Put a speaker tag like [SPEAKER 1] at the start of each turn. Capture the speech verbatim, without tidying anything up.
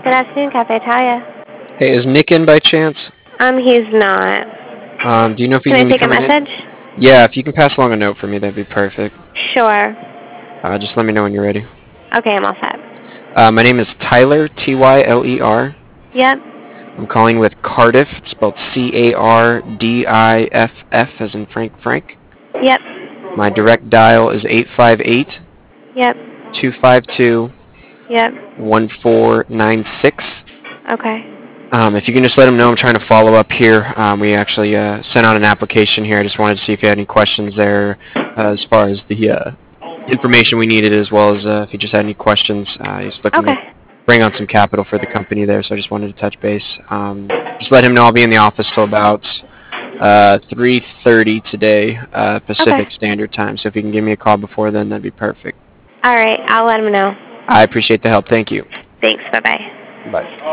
[SPEAKER 1] Good afternoon, Cafe Italia.
[SPEAKER 2] Hey, is Nick in by chance?
[SPEAKER 1] Um, he's not.
[SPEAKER 2] Um, do you know if he's
[SPEAKER 1] Can I
[SPEAKER 2] gonna be
[SPEAKER 1] take a
[SPEAKER 2] coming in?
[SPEAKER 1] message?
[SPEAKER 2] Yeah, if you can pass along a note for me, that'd be perfect.
[SPEAKER 1] Sure.
[SPEAKER 2] Uh, just let me know when you're ready.
[SPEAKER 1] Okay, I'm all set.
[SPEAKER 2] Uh, my name is Tyler, T Y L E R.
[SPEAKER 1] Yep.
[SPEAKER 2] I'm calling with Cardiff. It's spelled C A R D I F F as in Frank Frank.
[SPEAKER 1] Yep.
[SPEAKER 2] My direct dial is eight five eight,
[SPEAKER 1] Yep.
[SPEAKER 2] two five two,
[SPEAKER 1] Yep.
[SPEAKER 2] one four nine six.
[SPEAKER 1] Okay.
[SPEAKER 2] Um, if you can just let him know I'm trying to follow up here. Um, we actually uh, sent out an application here. I just wanted to see if you had any questions there uh, as far as the uh, information we needed, as well as uh, if you just had any questions. Uh, he's looking
[SPEAKER 1] Okay.
[SPEAKER 2] to bring on some capital for the company there, so I just wanted to touch base. Um, just let him know I'll be in the office till about uh, three thirty today, uh, Pacific
[SPEAKER 1] Okay.
[SPEAKER 2] Standard Time. So if you can give me a call before then, that'd be perfect.
[SPEAKER 1] All right. I'll let him know.
[SPEAKER 2] I appreciate the help. Thank you.
[SPEAKER 1] Thanks. Bye-bye.
[SPEAKER 2] Bye.